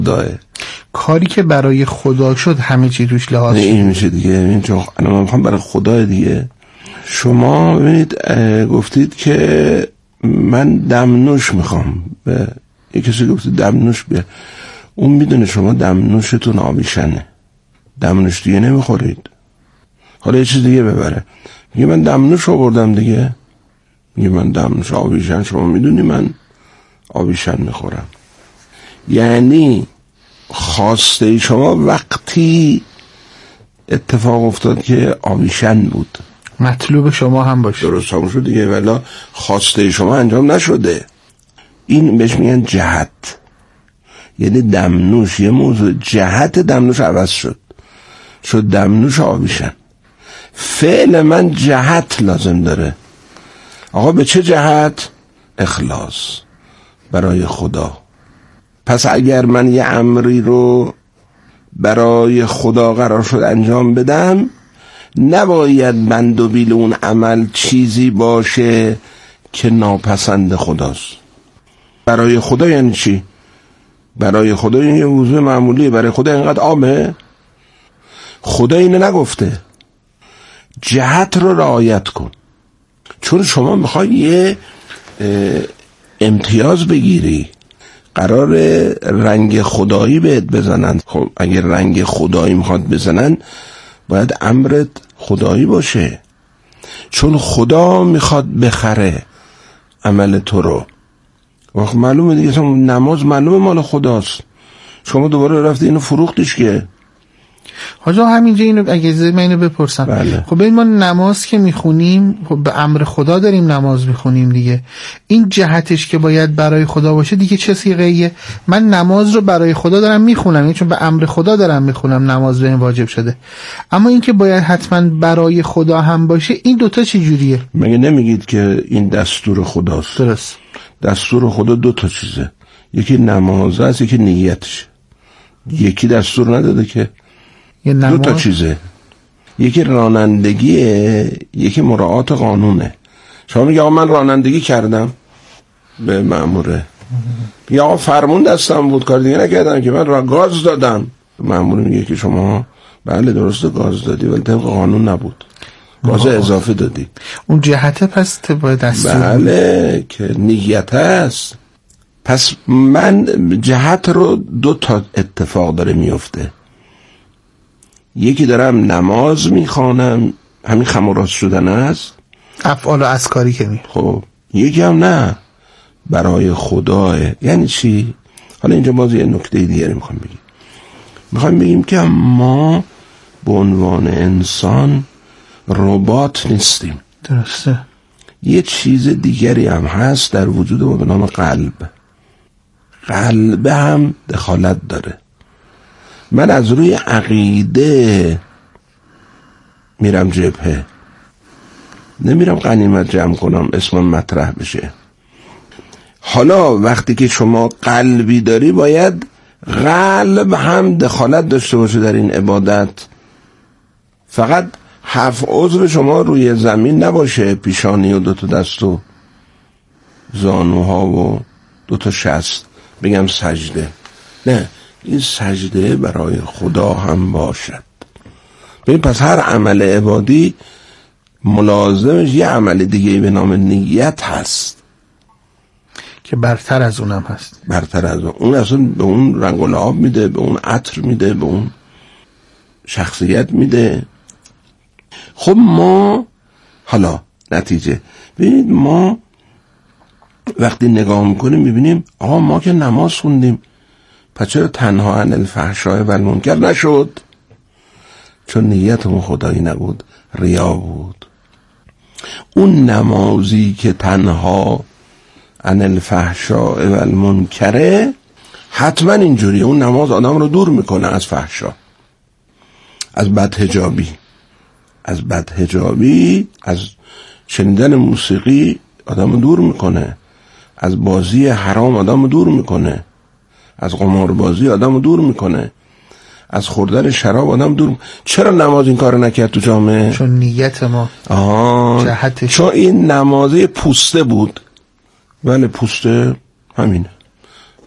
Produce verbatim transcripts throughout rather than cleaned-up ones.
خداه. کاری که برای خدا شد همه چی توش لحاظ شد. این میشه دیگه. این چون الان من میخوام برای خدا دیگه. شما ببینید گفتید که من دمنوش میخوام، به یک کسی گفتید دمنوش بیا، اون میدونه شما دمنوشتون آبیشنه، دمنوش دیگه نمیخورید، حالا یه چیز دیگه ببره، میگه من دمنوش آوردم دیگه، میگه من دمنوش آبیشن، شما میدونی من آبیشن میخورم. یعنی خواسته شما وقتی اتفاق افتاد که آبیشن بود، مطلوب شما هم باشه. درست هم شد دیگه، ولی خواسته شما انجام نشده. این بهش میگن جهت. یعنی دمنوش یه موضوع، جهت دمنوش عوض شد، شد دمنوش آبیشن. فعل من جهت لازم داره. آقا به چه جهت؟ اخلاص برای خدا. پس اگر من یه امری رو برای خدا قرار شد انجام بدم، نباید بند و بیل اون عمل چیزی باشه که ناپسند خداست. برای خدا یعنی چی؟ برای خدا یعنی یه موضوع معمولیه. برای خدا اینقدر عامه؟ خدا اینو نگفته. جهت رو رعایت کن. چون شما میخوای یه امتیاز بگیری، قرار رنگ خدایی بهت بزنن. خب اگر رنگ خدایی میخواد بزنن باید امرت خدایی باشه، چون خدا میخواد بخره عمل تو رو. وقت معلومه دیگه، نماز معلومه مال خداست، شما دوباره رفتی اینو فروختیش که. حاجا همینجا اینو اگه من اینو بپرسم، بله. خب ببین ما نماز که میخونیم خب به امر خدا داریم نماز میخونیم دیگه، این جهتش که باید برای خدا باشه دیگه چه صیغه‌ایه؟ من نماز رو برای خدا دارم میخونم، یعنی چون به امر خدا دارم میخونم نماز به این واجب شده، اما این که باید حتما برای خدا هم باشه، این دوتا چه جوریه؟ مگه نمیگید که این دستور خداست؟ درست. دستور خدا دو تا چیزه، یکی نماز است، یکی نیتش. یکی دستور نداده که، دو تا چیزه، یکی رانندگیه، یکی مراعات قانونه. شما میگه آقا من رانندگی کردم، به مأموره میگه آقا فرمون دستم بود کار دیگه نکردم که من را گاز دادم، مأمور میگه که شما بله درسته گاز دادی ولی طبق قانون نبود، گاز اضافه دادی. اون جهته پس باید دستور. بله که نیت هست. پس من جهت رو دو تا اتفاق داره میفته، یکی دارم نماز میخوانم، همین خم و راست شدن است، افعال و اذکاری که می خب یکی هم نه برای خداه. یعنی چی؟ حالا اینجا باز یه نکته دیگری میخوام بگیم. میخوام بگیم که ما به عنوان انسان ربات نیستیم. درسته. یه چیز دیگری هم هست در وجود ما به نام قلب. قلب هم دخالت داره. من از روی عقیده میرم جبهه، نمیرم غنیمت جمع کنم اسمم مطرح بشه. حالا وقتی که شما قلبی داری باید قلب هم دخالت داشته باشه در این عبادت. فقط هفت عضو شما روی زمین نباشه، پیشانی و دوتا دست و زانوها و دوتا شست بگم سجده، نه، این سجده برای خدا هم باشد. ببین پس هر عمل عبادی ملازمش یه عمل دیگه به نام نیت هست که برتر از اونم هست. برتر از اون اون اصلا به اون رنگ و لعاب میده، به اون عطر میده، به اون شخصیت میده. خب ما حالا نتیجه ببینید، ما وقتی نگاه میکنیم میبینیم آقا ما که نماز خوندیم پس چرا تنها عن الفحشاء و المنکر نشد؟ چون نیتمون خدایی نبود، ریا بود. اون نمازی که تنها عن الفحشاء و المنکره حتما اینجوریه، اون نماز آدم رو دور میکنه از فحشا، از بدحجابی، از بدحجابی از شنیدن موسیقی آدم رو دور میکنه، از بازی حرام آدم رو دور میکنه، از قماربازی آدم رو دور میکنه، از خوردن شراب آدم دور. چرا نماز این کار نکرد تو جامعه؟ چون نیت ما آه جهتش. چون این نمازه پوسته بود. بله پوسته همینه،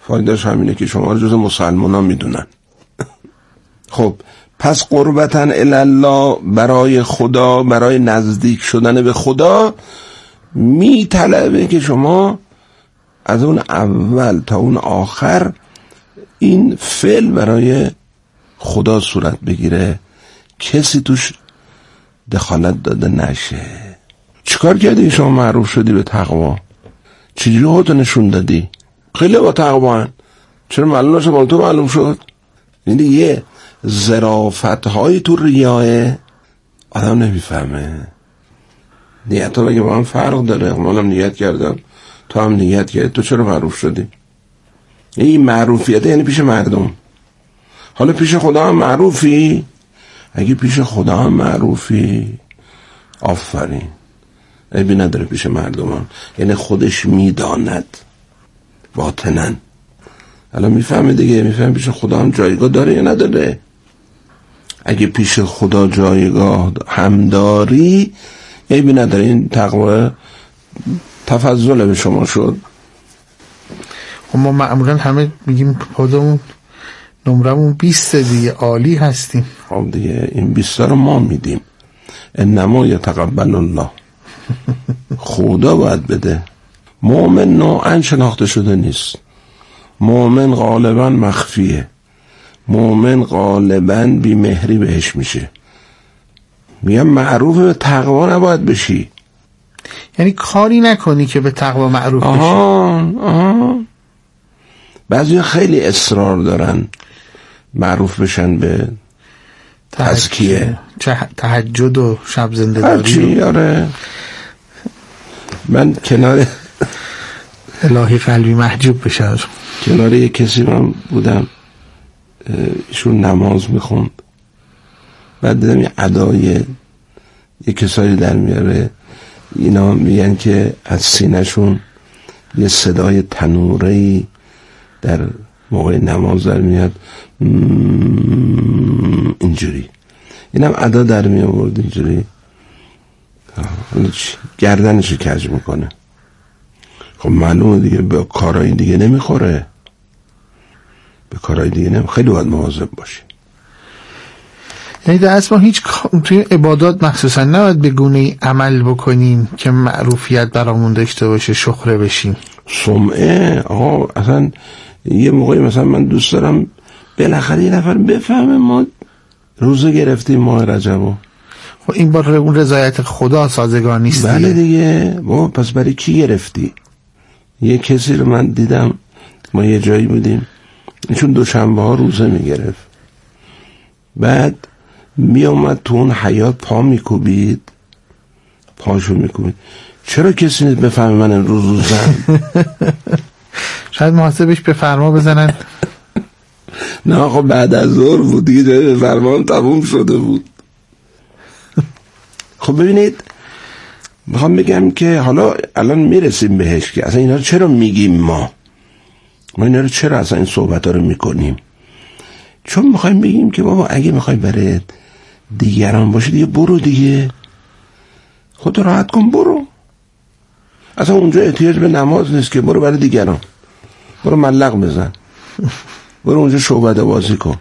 فایدهش همینه که شما رو جز مسلمان ها میدونن. خب پس قربتاً الله، برای خدا، برای نزدیک شدن به خدا میطلبه که شما از اون اول تا اون آخر این فعل برای خدا صورت بگیره، کسی توش دخالت داده نشه. چیکار کردی شما معروف شدی به تقوا؟ چجوری خودتو نشون دادی؟ خیلی با تقوا هن. چرا معلوم نشه با تو معلوم شد؟ این یه ظرافت های تو ریاه آدم نمیفهمه. نیت ها بگه با هم فرق داره. منم نیت کردم، تو هم نیت کردی، تو چرا معروف شدی؟ این معروفیت یعنی پیش مردم. حالا پیش خدا هم معروفی؟ اگه پیش خدا هم معروفی آفرین، عیبی نداره پیش مردم هم. یعنی خودش میداند باطنن. الان میفهمه دیگه، میفهمه پیش خدا هم جایگاه داره یا نداره. اگه پیش خدا جایگاه هم داری عیبی نداره. این تقوا تفضل به شما شد. ما معمولا همه میگیم خودمون نمرمون بیسته دیگه، عالی هستیم. خب دیگه این بیست رو ما میدیم. انما یتقبل الله. خدا باید بده. مؤمن نوعا شناخته شده نیست. مؤمن غالبا مخفیه. مؤمن غالبا بی مهری بهش میشه. میگم معروف به تقوا نباید بشی، یعنی کاری نکنی که به تقوا معروف بشی. آها آها. بعضی خیلی اصرار دارن معروف بشن به تزکیه، تهجد و شب زنده داری. هرچی آره. من کنار الهی قلبی محجوب بشه. کنار یک کسی من بودم، ایشون نماز میخوند، بعد دیدم یه ادای یه کسایی در میاره، اینا میگن که از سینه‌شون یه صدای تنوره‌ای در موقع نماز در میاد، اینجوری. اینم ادا در می آورد اینجوری، گردنشو کج میکنه. خب معلومه دیگه به کارهای دیگه نمیخوره، به کارهای دیگه نمیخوره. خیلی باید مواظب باشی. یعنی در اصل ما هیچ توی عبادات مخصوصا نباید به گونه‌ای عمل بکنیم که معروفیت برامون داشته باشه، شهره بشیم. سمعه آقا اصلا یه موقعی مثلا من دوست دارم بالاخره یه نفر بفهمه ما روزه گرفتیم ماه رجبو. خب این با اون رضایت خدا سازگار نیست. بله دیگه. با پس برای کی گرفتی؟ یه کسی رو من دیدم، ما یه جایی بودیم، چون دوشنبه ها روزه میگرفت، بعد می اومد تو اون حیاط پا میکوبید، پاشو میکوبید. چرا کسی نیست بفهمه من امروز روزم؟ شاید محاسبش به فرما بزنن. نه خب بعد از ظهر بود دیگه، جای به فرمان تموم شده بود. خب ببینید، میخوام بگم که حالا الان میرسیم بهش که اصلا اینا رو چرا میگیم ما ما اینا رو چرا اصلا این صحبت ها رو میکنیم؟ چون میخوایم بگیم که بابا اگه میخوای برای دیگران باشه دیگه برو دیگه، خود راحت کن، برو. اصلا اونجا احتیاج به نماز نیست که، برو برای دیگران، برو ملق بزن، برو اونجا شعبده بازی کن.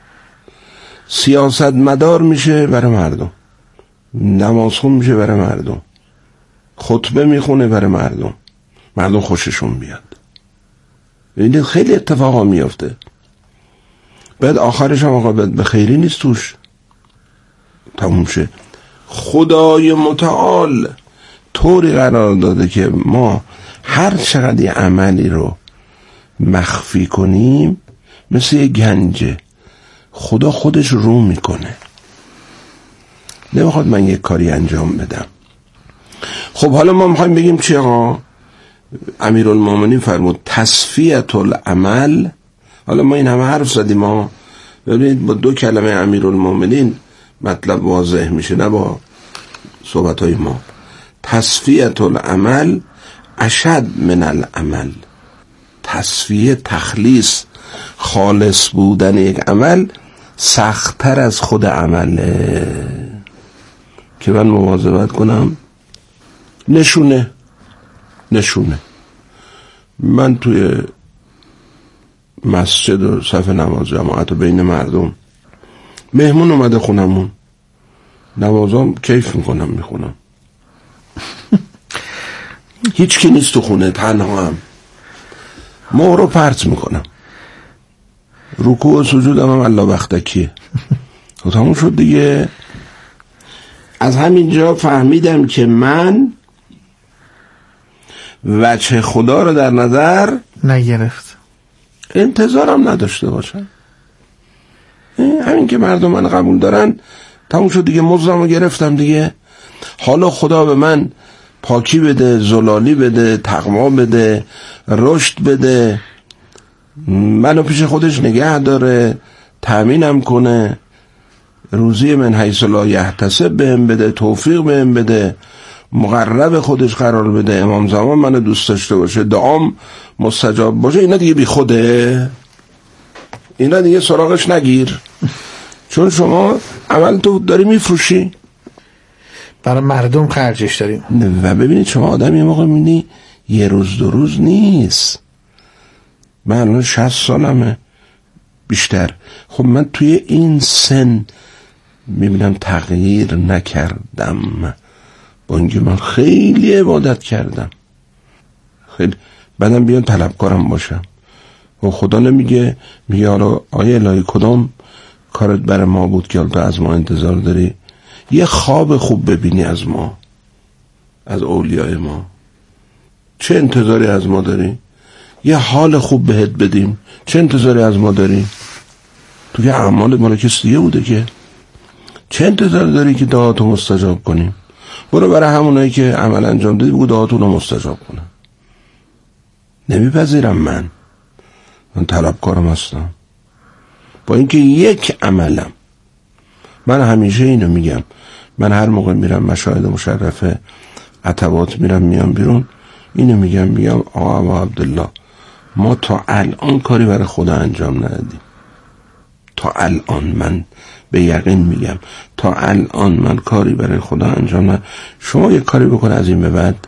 سیاست مدار میشه برای مردم، نماز خون میشه برای مردم، خطبه میخونه برای مردم، مردم خوششون بیاد. ببینید خیلی اتفاقا میافته. بعد آخرش هم آقا به خیری نیست توش، تموم شه. خدای متعال طوری قرار داده که ما هر چقدر یه عملی رو مخفی کنیم مثل یه گنجه، خدا خودش رو میکنه. نمیخواد من یه کاری انجام بدم. خب حالا ما میخوایم بگیم چی آقا؟ امیرالمومنین فرمود تصفیة العمل. حالا ما این همه حرف زدیم، ما ببینید با دو کلمه امیرالمومنین مطلب واضح میشه، نه با صحبت های ما. تصفیة العمل اشد من العمل. تصفیه، تخلیص، خالص بودن یک عمل سخت‌تر از خود عمله. که من مواظبت کنم نشونه نشونه من توی مسجد و صف نماز جماعت و بین مردم. مهمون اومده خونمون، نمازام کیف میکنم میخونم. هیچ کی نیست تو خونه، تنها هم ما رو پرت میکنم. رکوع و سجودم هم الله بختکیه. تموم شد دیگه. از همینجا فهمیدم که من وجه خدا رو در نظر نگرفت، انتظارم نداشته باشم. همین که مردم من قبول دارن تموم شد دیگه. مزدم رو گرفتم دیگه. حالا خدا به من پاکی بده، زلالی بده، تقوا بده، رشد بده، منو پیش خودش نگه داره، تأمینم کنه، روزی من حیث لا یحتسب بهم بده، توفیق بهم بده، مقرب خودش قرار بده، امام زمان منو دوست داشته باشه، دعام مستجاب باشه. اینا دیگه بی خوده، اینا دیگه سراغش نگیر. چون شما عمل تو داری میفروشی، برای مردم خرجش داریم. و ببینید شما آدم یه موقع میبینی یه روز دو روز نیست. من الان شصت سالمه بیشتر. خب من توی این سن میبینم تغییر نکردم، با اینکه من خیلی عبادت کردم، خیلی بعدم بیان طلبکارم باشم. و خدا نمیگه، میگه حالا آیه الهی کدام کارت برای ما بود که تو از ما انتظار داری؟ یه خواب خوب ببینی از ما، از اولیای ما. چه انتظاری از ما داری؟ یه حال خوب بهت بدیم. چه انتظاری از ما داری؟ تو که اعمال مال کسی دیگه بوده که. چه انتظار داری که دعاتو مستجاب کنیم؟ برو برای همونایی که عمل انجام دادی بگو دعاتون رو مستجاب کنم. نمیپذیرم. من من طلبکارم هستم، با اینکه یک عملم. من همیشه اینو میگم، من هر موقع میرم مشاهد مشرفه عتبات میرم میام بیرون، اینو میگم میگم آقا ابا عبدالله، ما تا الان کاری برای خدا انجام ندادیم. تا الان من به یقین میگم تا الان من کاری برای خدا انجام ندادم. شما یه کاری بکن از این به بعد،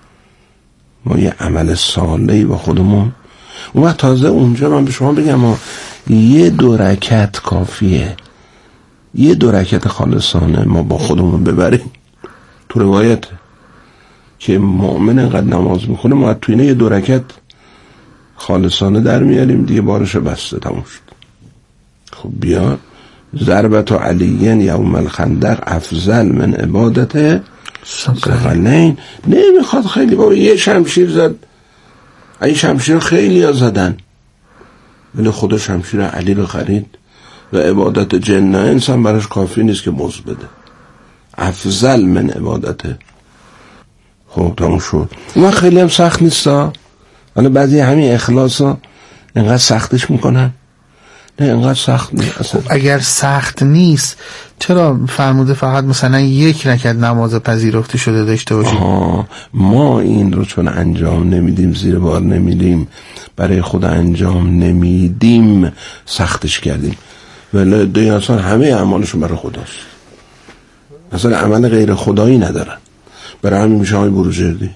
ما یه عمل صالحی با خودمون. اون وقت تازه اونجا من به شما بگم ما یه دو رکعت کافیه، یه دو رکعت خالصانه ما با خودمون ببریم. تو روایت که مؤمن انقدر نماز میخونه ما تو اینه یه دو رکعت خالصانه در میاریم دیگه، بارش بسته تموم شد. خب بیا ضربت علیین یوم الخندق افضل من عبادت ثقلین. نمیخواد خیلی بابا یه شمشیر زد، این شمشیر خیلی ها زدن، ولی خدا شمشیر علی رو خرید و عبادت جن و انس هم براش کافی نیست که مزد بده. افضل من عبادته. خب تموم شد. اون خیلی هم سخت نیست ها. حالا بعضی همین اخلاص ها اینقدر سختش میکنن. نه اینقدر سخت نیست اصلا. خب اگر سخت نیست چرا فرموده فقط مثلا یک رکعت نماز پذیرفته شده داشته باشیم؟ آها، ما این رو چون انجام نمیدیم، زیر بار نمیدیم، برای خدا انجام نمیدیم، سختش کردیم. ولی دیگه اصلا همه اعمالشون برای خداست، اصلا عمل غیر خدایی ندارن. برای همین میشه های بروجردی،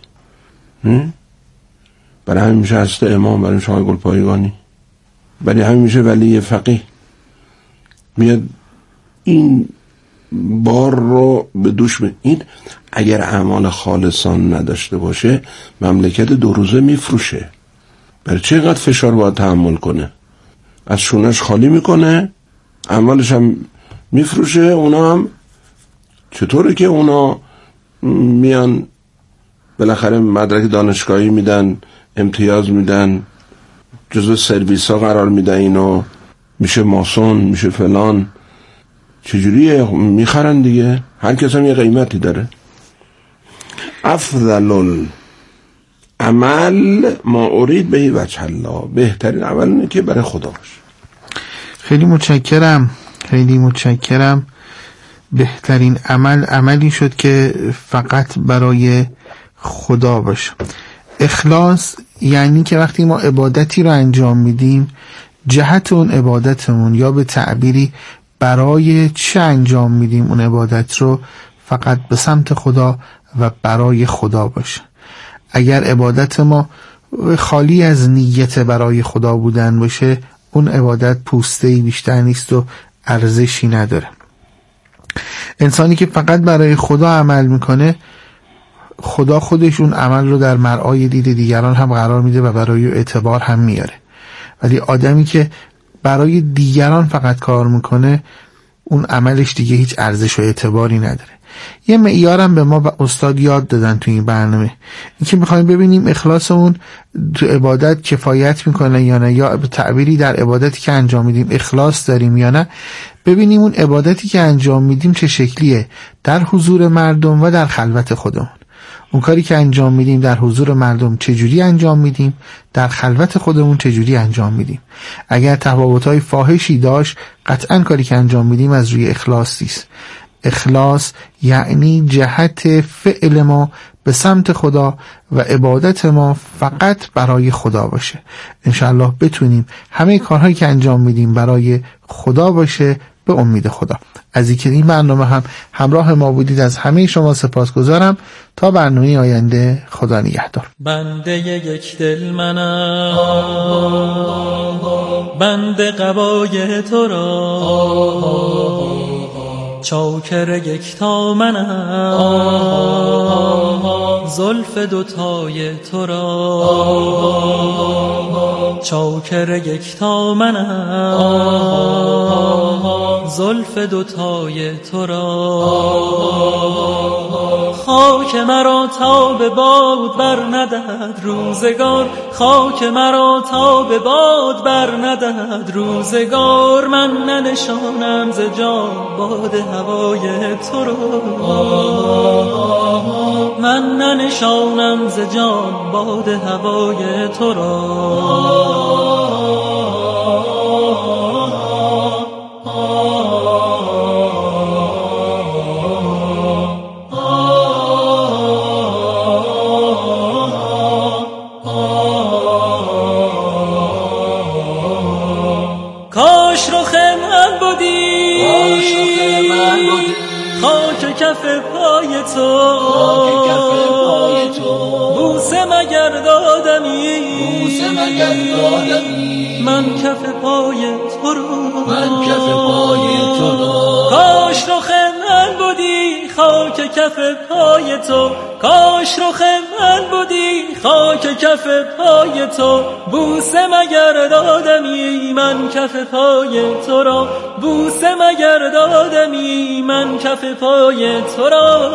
برای همین میشه هست امام، برای میشه های گلپایگانی، برای همین میشه ولی فقیه. میاد این بار رو به دوش می... این اگر اعمال خالصان نداشته باشه مملکت دو روزه میفروشه. برای چه قدر فشار باید تحمل کنه؟ از شونش خالی میکنه، اعمالش هم میفروشه. اونا هم چطوره که اونا میان بالاخره مدرک دانشگاهی میدن، امتیاز میدن، جزو سرویس ها قرار میدن، اینو میشه ماسون، میشه فلان، چجوریه؟ میخرن دیگه. هر کس هم یه قیمتی داره. افضل عمل ما ارید به وجه الله، بهترین عمل اینه که برای خدا باشه. خیلی متشکرم، خیلی متشکرم. بهترین عمل عملی شد که فقط برای خدا باشه. اخلاص یعنی که وقتی ما عبادتی رو انجام میدیم، جهت اون عبادتمون یا به تعبیری برای چه انجام میدیم اون عبادت رو فقط به سمت خدا و برای خدا باشه. اگر عبادت ما خالی از نیت برای خدا بودن باشه، اون عبادت پوسته‌ای بیشتر نیست و ارزشی نداره. انسانی که فقط برای خدا عمل میکنه، خدا خودش اون عمل رو در مرآی دید دیگران هم قرار میده و برای اعتبار هم میاره. ولی آدمی که برای دیگران فقط کار میکنه، اون عملش دیگه هیچ ارزش و اعتباری نداره. یه معیارم به ما و استاد یاد دادن تو این برنامه، این که میخوایم ببینیم اخلاصمون تو عبادت کفایت میکنه یا نه، یا به تعبیری در عبادتی که انجام میدیم اخلاص داریم یا نه. ببینیم اون عبادتی که انجام میدیم چه شکلیه در حضور مردم و در خلوت خودمون. اون کاری که انجام میدیم در حضور مردم چجوری انجام میدیم، در خلوت خودمون چجوری انجام میدیم. اگر تفاوت‌های فاحشی داشت، قطعاً کاری که انجام میدیم از روی اخلاص نیست. اخلاص یعنی جهت فعل ما به سمت خدا و عبادت ما فقط برای خدا باشه. انشاءالله بتونیم همه کارهایی که انجام میدیم برای خدا باشه، به امید خدا. از اینکه این برنامه هم همراه ما بودید از همه شما سپاسگزارم. تا برنامه آینده، خدا نگهدار. بنده یک دل منم، بنده قبای تو را، چاکر یکتا منم، زلف دوتای تو را، چاکر یکتا منم، زلف دوتای تو را. خاک مرا تا به باد بر ندهد روزگار، خاک مرا تا به باد بر ندهد روزگار. من ننشانم ز جان باد هوای تو را، من ننشانم ز جان باد هوای تو را. کاش رخ من بودی، خاک کف پای تو، بوسه مگر دادمی، من کف پای تو رو، کاش رخ من بودی، خاک کف پای تو، کاش رخ من بودی، خاک کف پای تو، بوسه مگر دادمی، من کف پای تو را، بوسه مگر دادمی، من کف پای تو را.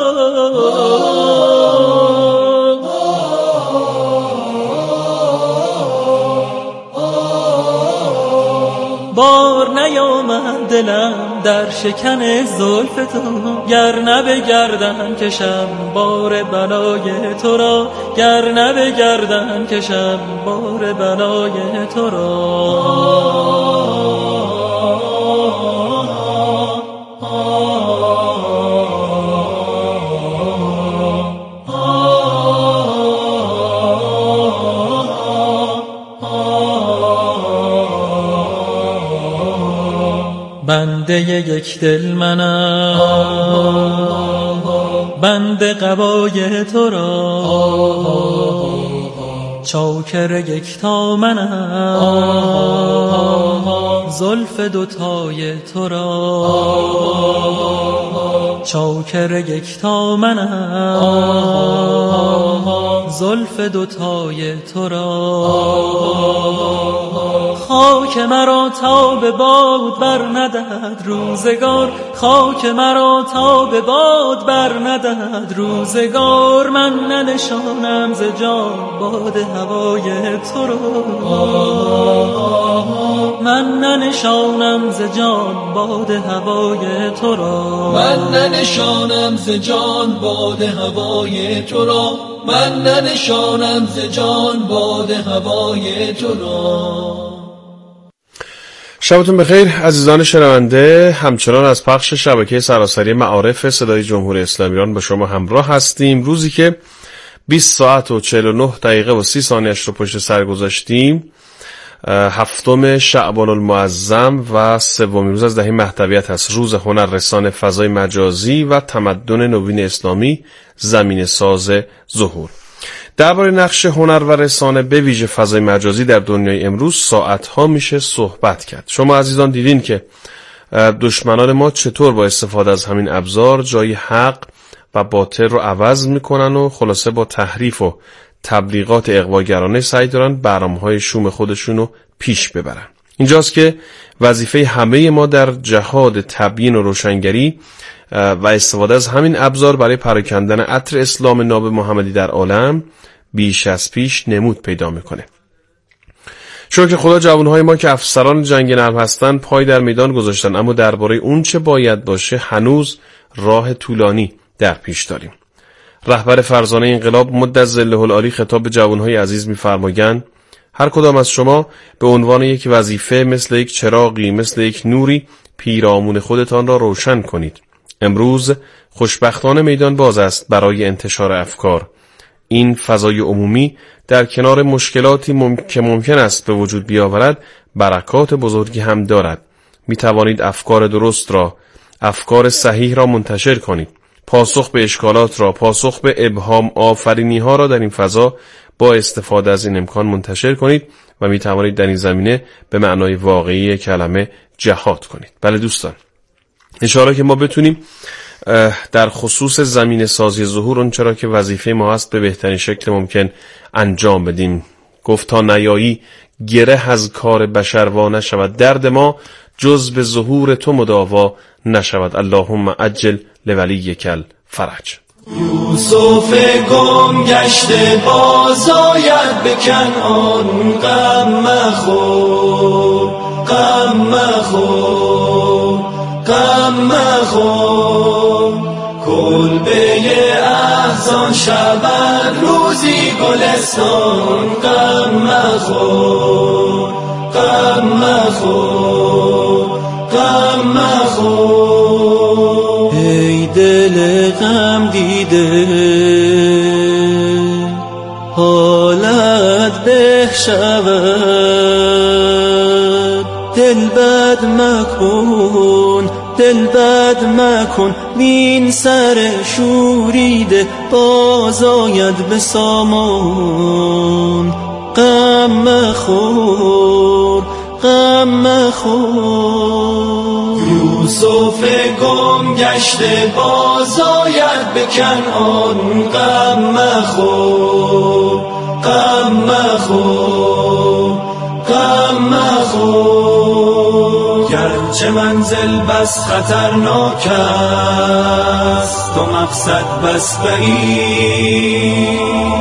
بار نیامد دلم در شکن زلف تو، گر نه به گردن کشم بار بلای تو را، گر نه به گردن کشم بار بلای تو را. بنده یک دل منم، بنده قبای تو را، چاکر یکتا منم، زلف دوتای تو را، چاکر یکتا منم، زلف دوتای تو را. خاک مرا تا به باد بر ندهد روزگار، خاک مرا تا به باد بر ندهد روزگار. من ننشانم ز جان باد هوای تو را، من ننشانم ز جان باد هوای تو را، من ننشانم ز جان باد هوای تو را، من ننشانم ز جان باد هوای تو را. شبتون بخیر عزیزان شنونده. همچنان از پخش شبکه سراسری معارف صدای جمهوری اسلامی ایران با شما همراه هستیم. روزی که بیست ساعت و چهل و نه دقیقه و سی ثانیه‌اش رو پشت سر گذاشتیم، هفتم شعبان المعظم و سومین روز از دهه مهدویت هست، روز هنر رسان فضای مجازی و تمدن نوین اسلامی، زمین ساز ظهور. درباره نقش هنر و رسانه به ویژه فضای مجازی در دنیای امروز ساعت‌ها میشه صحبت کرد. شما عزیزان دیدین که دشمنان ما چطور با استفاده از همین ابزار جای حق و باطل رو عوض میکنن و خلاصه با تحریف و تبلیغات اغواگرانه سعی دارن برنامه‌های شوم خودشون رو پیش ببرن. اینجاست که وظیفه همه ما در جهاد تبیین و روشنگری و استفاده از همین ابزار برای پراکندن عطر اسلام ناب محمدی در عالم بیش از پیش نمود پیدا میکنه. شکر خدا جوانهای ما که افسران جنگ نرم هستن پای در میدان گذاشتن، اما درباره اون چه باید باشه هنوز راه طولانی در پیش داریم. رهبر فرزانه انقلاب مد ظله العالی خطاب به جوانهای عزیز می‌فرمایند: هر کدام از شما به عنوان یک وظیفه مثل یک چراغی، مثل یک نوری پیرامون خودتان را روشن کنید. امروز خوشبختانه میدان باز است برای انتشار افکار. این فضای عمومی در کنار مشکلاتی مم... که ممکن است به وجود بیاورد برکات بزرگی هم دارد. می توانید افکار درست را، افکار صحیح را منتشر کنید. پاسخ به اشکالات را، پاسخ به ابهام آفرینی ها را در این فضا با استفاده از این امکان منتشر کنید و می توانید در این زمینه به معنای واقعی کلمه جهاد کنید. بله دوستان، اشاره که ما بتونیم در خصوص زمین سازی ظهور اون چرا که وظیفه ما هست به بهترین شکل ممکن انجام بدیم. گفت تا نیایی گره از کار بشر وا نشود، درد ما جز به ظهور تو مداوا نشود. اللهم عجل لولیک الفرج. یوسف گم گشته باز آید به کنعان، غم مخور غم مخور غم مخور. کلبه احزان شود روزی گلستان، غم مخور غم مخور غم مخور. ای دل غم دیده حالت به شود، دل بد مکن دل بد مکن، وین سر شوریده باز آید به سامان. غم مخور غم مخور. یوسف گم گشته باز آید به کنعان، غم مخور غم مخور غم مخور. گرچه منزل بس خطرناک است و مقصد بس بعید،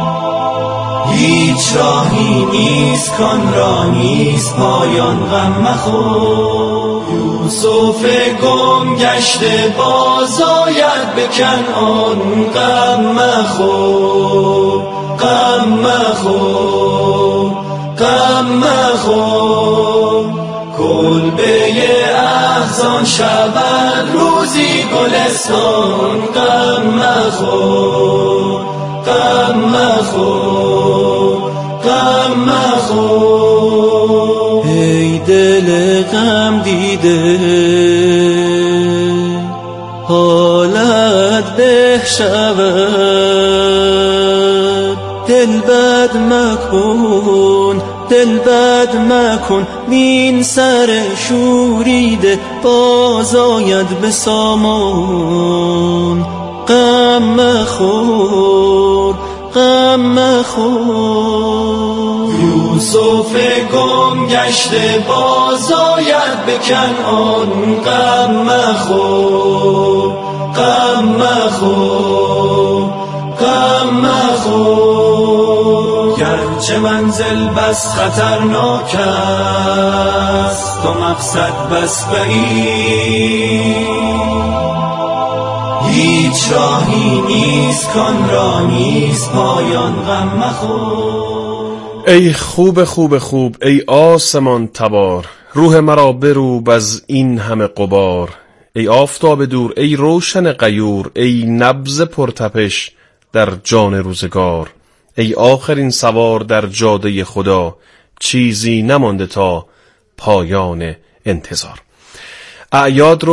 هیچ راهی نیست کان را نیست پایان، غم مخور. یوسف گم گشته باز آید به کنعان، غم مخور غم مخور غم مخور. کلبه احزان شود روزی گلستان، غم مخور غم مخور غم مخور. ای دل غم دیده حالت به شود، دل بد مکن دل بد مکن، وین سر شوریده باز آید به سامان. غم مخور غم مخور. یوسف گم گشته باز آید به کنعان، غم مخور غم مخور غم مخور. گرچه منزل بس خطرناک است و مقصد بس بعید، هیچ راهی نیست کان را نیست پایان، غم مخور. ای خوب خوب خوب، ای آسمان تبار، روح مرا بروب از این همه غبار. ای آفتاب دور، ای روشن غیور، ای نبض پرتپش در جان روزگار. ای آخرین سوار در جاده خدا، چیزی نمانده تا پایان انتظار. اعیاد رو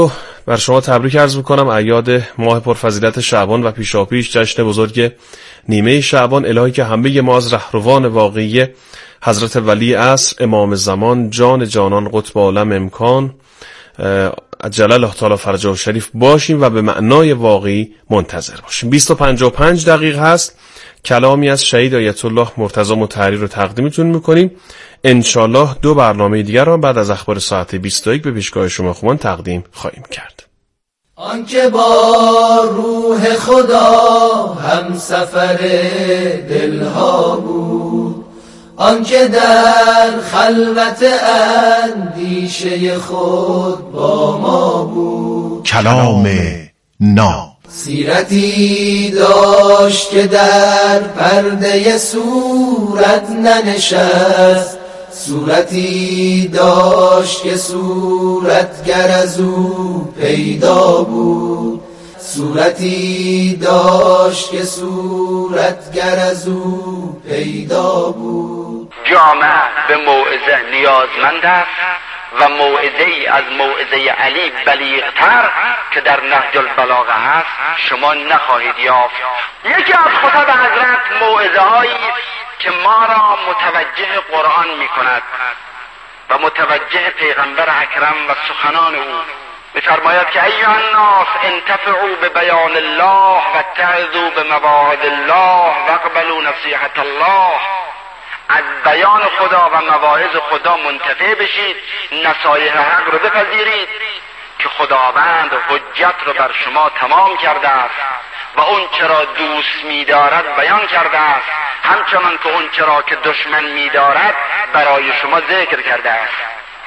بر شما تبریک عرض میکنم. اعیاد ماه پرفضیلت شعبان و پیشاپیش جشن بزرگ نیمه شعبان. الهی که همه ما از رهروان واقعی حضرت ولی عصر امام زمان جان جانان قطب عالم امکان جلال الله تعالی فرجه و شریف باشیم و به معنای واقعی منتظر باشیم. بیست و پنج و پنج دقیقه هست. کلامی از شهید آیت الله مرتضی مطهری رو تقدیمتون میکنیم. انشالله دو برنامه دیگر را بعد از اخبار ساعت بیست و یک به پیشگاه شما خوبان تقدیم خواهیم کرد. آنکه با روح خدا هم سفر دلها بود، آنکه در خلوت اندیشه خود با ما بود، کلام ناب سیرتی داشت که در پرده صورت ننشست، صورتی داشت که صورتگر از او پیدا بود، صورتی داشت که صورتگر از او پیدا بود. جامعه به موعظه نیازمند است و موعظه ای از موعظه علی بلیغتر که در نهج البلاغه هست شما نخواهید یافت. یکی از خطب حضرت موعظه هایی که ما را متوجه قرآن می کند و متوجه پیغمبر اکرم و سخنان او. می فرماید که ایها الناس انتفعوا به بیان الله و اتعظوا به مواعظ الله و اقبلوا نصیحت الله. از بیان خدا و مواعظ خدا منتفع بشید، نصایح حق رو بپذیرید که خداوند حجت رو بر شما تمام کرده است و اون چرا دوست می‌دارد بیان کرده است، همچنان که اون چرا که دشمن می‌دارد برای شما ذکر کرده است.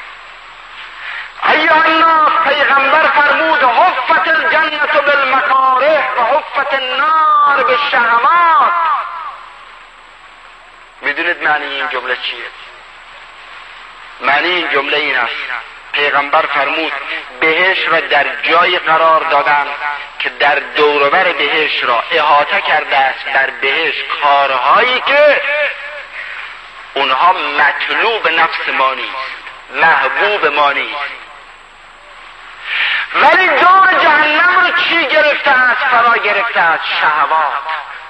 ایها الناس، پیغمبر فرمود حفت الجنة بالمکاره و حفت النار بالشهوات. میدونید معنی این جمله چیه؟ معنی این جمله این است: پیغمبر فرمود بهشت را در جای قرار دادن که در دوروبر بهشت را احاطه کرده است بر بهشت کارهایی که اونها مطلوب نفس ما نیست، محبوب ما نیست. ولی دور جهنم رو چی گرفته است؟ فرا گرفته است شهوات.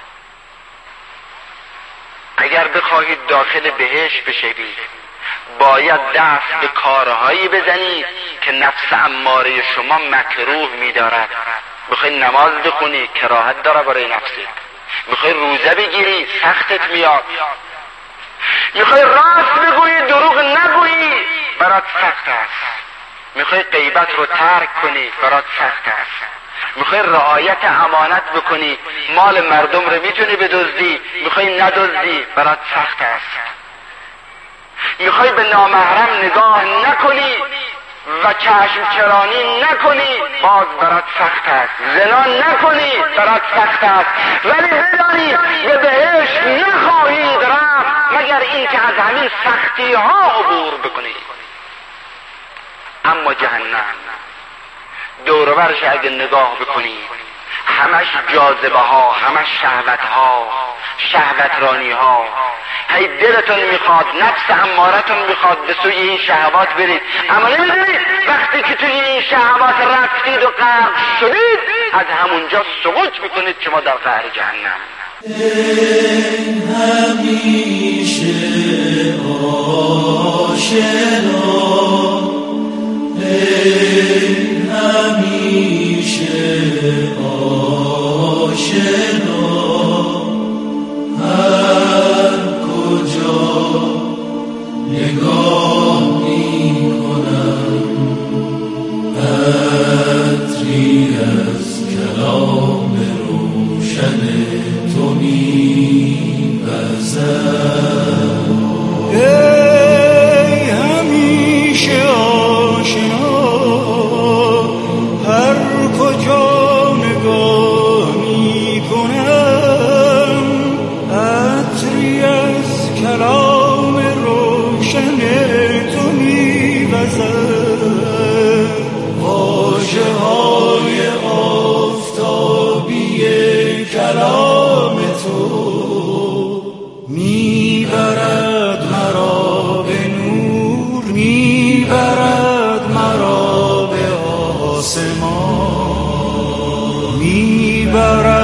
اگر بخواهید داخل بهشت بشوید باید دست به کارهایی بزنید که نفس اماره شما مکروه می‌دارد. بخوای نماز بخونی کراهت داره برای نفست، بخوای روزه بگیری سختت میاد، میخوای راست بگویی دروغ نگویی برات سخت است، میخوای غیبت رو ترک کنی برات سخت است، میخوای رعایت امانت بکنی مال مردم رو میتونی بدزدی میخوای ندزدی برات سخت است، میخوای به نامحرم نگاه نکنی و چشم چرانی نکنی باز برات سخت است، زنا نکنی برات سخت است، ولی بدانی به بهشت نخواهید رفت مگر این که از همین سختی ها عبور بکنی. اما جهنم دور و برش اگه نگاه بکنی همش جاذبه ها، همش شهوت ها، شهوت رانی ها. هی دلتون میخواد، نفس امارتون میخواد به سوی این شهوات برید، اما نمیدونید وقتی که توی این شهوات رفتید و غرق شدید از همونجا سقوط میکنید شما در قعر جهنم. این همیشه آشنا، این همیشه آشنا، هر کجا نگاه می کنم عطری از کلام روشن تو می وزد. ای همیشه آشنا، هر کجا نگاه می کنم عطری از کلام روشن تو می وزد. واژه های آفتابی کلام تو میبرد مرا به نور، میبرد مرا به آسمان. میبرد